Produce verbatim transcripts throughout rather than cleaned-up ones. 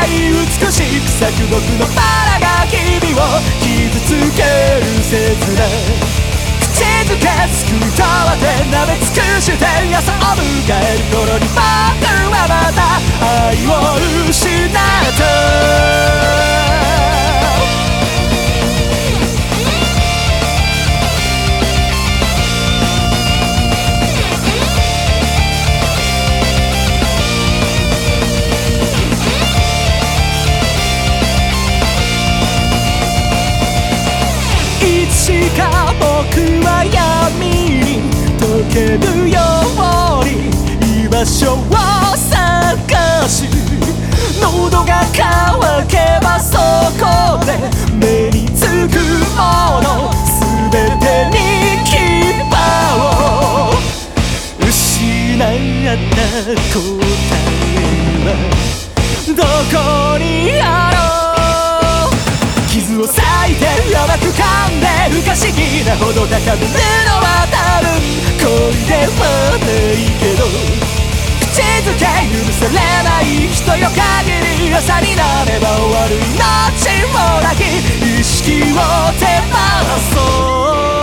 美しく咲く僕のバラが君を傷つける切な口づけ救いとはて舐め尽くして朝を迎える頃に僕はまた愛を失ったいつか僕は闇に溶けるように居場所を探し喉が渇けばそこで目につくもの全てに牙を失った答えはどこにあろう傷を裂いて甘く噛んで不可思議なほど高ぶるのは多分恋ではないけど口づけ許されない人よ限り朝になれば終わる命もなき意識を手放そう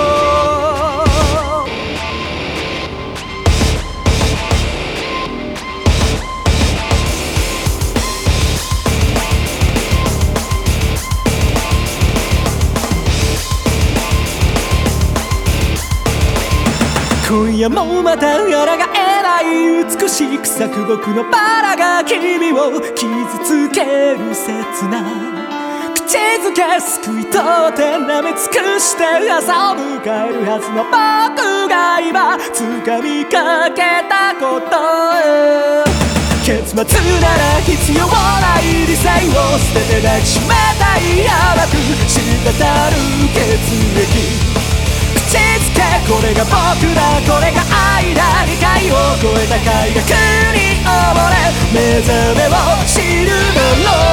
今夜もまた抗えない美しく咲く僕のバラが君を傷つける切な口づけ救い取って舐め尽くして朝を迎えるはずの僕が今掴みかけたこと結末なら必要ない理性を捨てて抱きしめたい甘く滴る血液口づけこれが僕だこれが愛だ理解を超えた快楽に溺れ目覚めを知るだろう